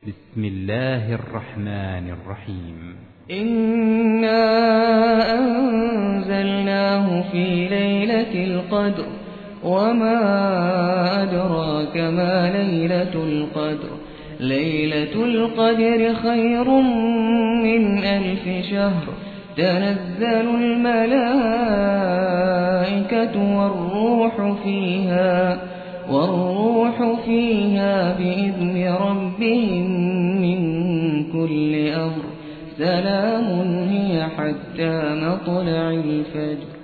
بسم الله الرحمن الرحيم إنا أنزلناه في ليلة القدر وما أدراك ما ليلة القدر ليلة القدر خير من 1000 شهر تنزل الملائكة والروح فيها بإذن ربهم من كل أمر سلام هي حتى مطلع الفجر.